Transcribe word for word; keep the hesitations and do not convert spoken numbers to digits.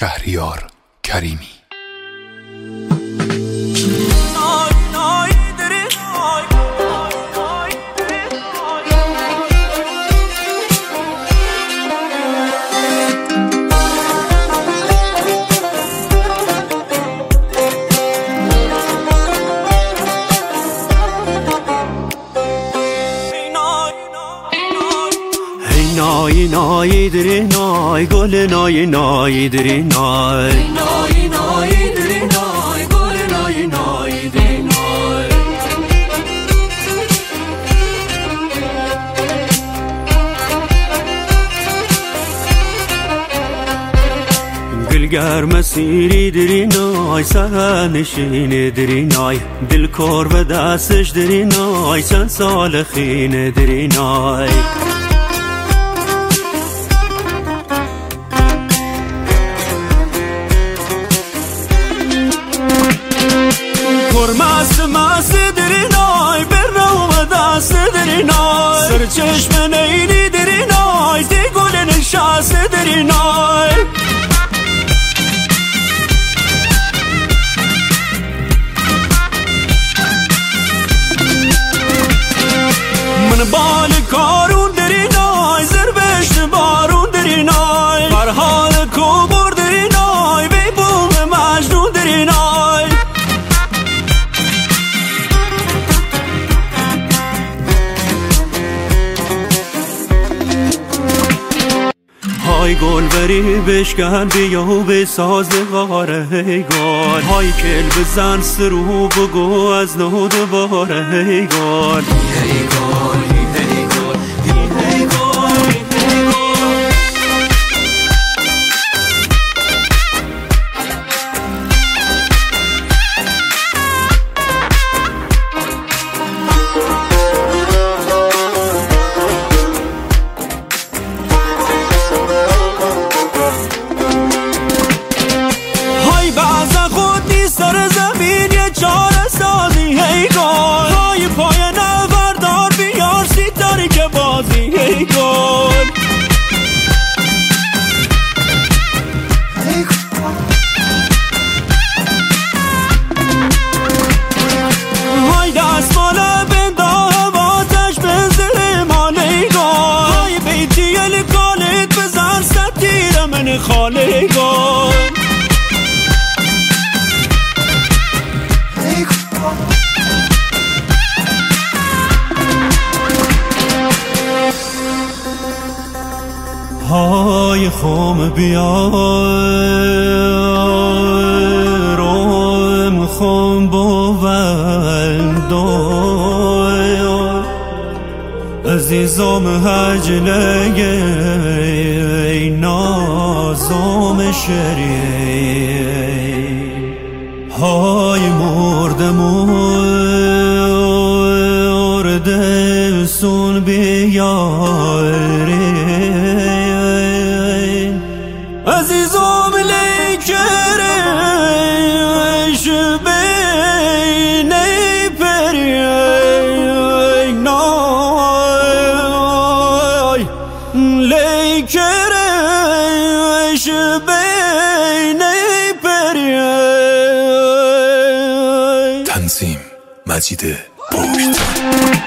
شهریار کریمی. نای نای دری نای گل نای نای دری نای نای نای دری نای گل نای نای دری نای گلگر مسیری دری نای سرنشین دری نای دل کار و دستش دری نای چند سال خین دری نای مست مست دری نای بر روم دست دری نای سر چشم نیلی دری نای دی گل نشست دری نای من بال کارون دری نای زربشت بارون دری نای فرحال کوبور دری نای بی بوم مجنون دری نای های گل بری بشکن بیا و بساز غاره ای گل های کل بزن سرو بگو از نو دوباره ای گل ای گل ای گل ای گل سر زمین یه چاره سازی ای گل های پای نوردار بیار سیتاری که بازی ای گل های دست بالا بندا واتش بزر مال ای گل های بیتی الکالت بزن ستیر من خاله ای گل های خم بیارم خم بولدار عزیزم هجله نازم شری های مرده مرده سون بیاری عزیزم لیکرش بینی پری نای لیکرش بینی پری. تنظیم مجید پشت.